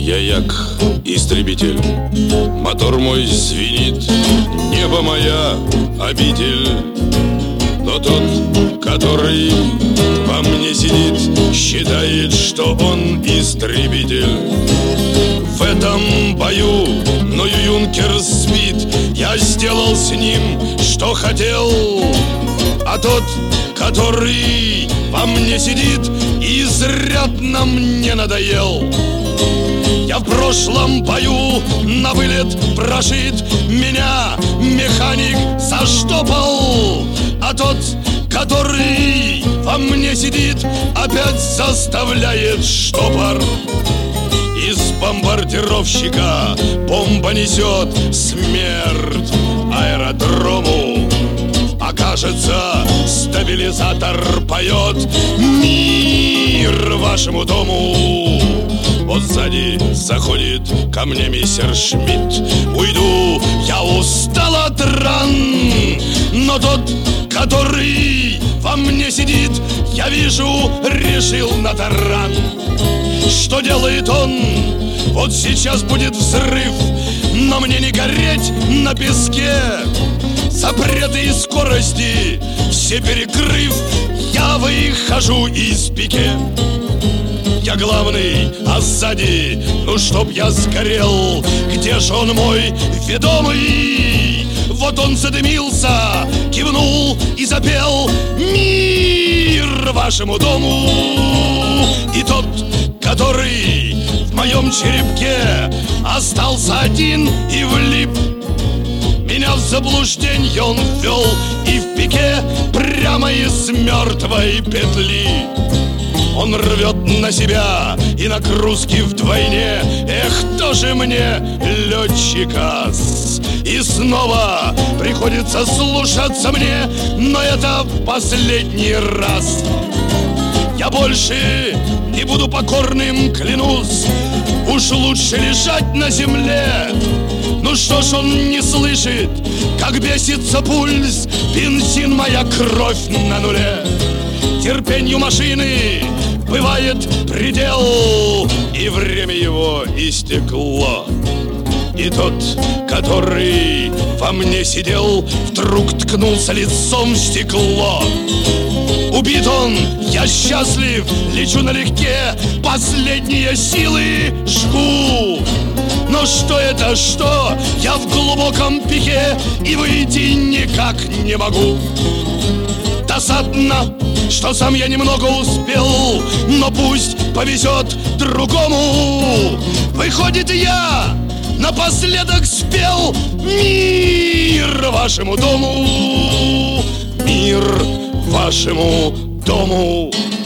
Я як истребитель, мотор мой звенит, небо моя обитель. Но тот, который во мне сидит, считает, что он истребитель. В этом бою мною юнкер спит, я сделал с ним, что хотел. А тот, который во мне сидит, изрядно мне надоел. Я в прошлом бою на вылет прошит, меня механик заштопал. А тот, который во мне сидит, опять заставляет штопор. Из бомбардировщика бомба несет смерть аэродрому. А кажется, стабилизатор поет мир вашему дому. Вот сзади заходит ко мне мистер Шмидт. Уйду, я устал от ран. Но тот, который во мне сидит, я вижу, решил на таран. Что делает он? Вот сейчас будет взрыв, но мне не гореть на песке. Запреты и скорости все перекрыв, я выхожу из пике. Я главный, а сзади, ну чтоб я сгорел. Где же он, мой ведомый? Вот он задымился, кивнул и запел мир вашему дому. И тот, который в моем черепке остался один и влип, меня в заблужденье он ввел и в пике прямо из мертвой петли. Он рвет на себя и нагрузки вдвойне. Эх, тоже мне летчика-с. И снова приходится слушаться мне, но это в последний раз. Я больше не буду покорным, клянусь. Уж лучше лежать на земле. Ну что ж он не слышит, как бесится пульс, бензин, моя кровь на нуле. Терпенью машины бывает предел, и время его истекло. И тот, который во мне сидел, вдруг ткнулся лицом в стекло. Убит он, я счастлив, лечу налегке, последние силы жгу. Но что это, что? Я в глубоком пике и выйти никак не могу. Досадно, что сам я немного успел, но пусть повезет другому. Выходит, я напоследок спел мир вашему дому. Мир вашему дому.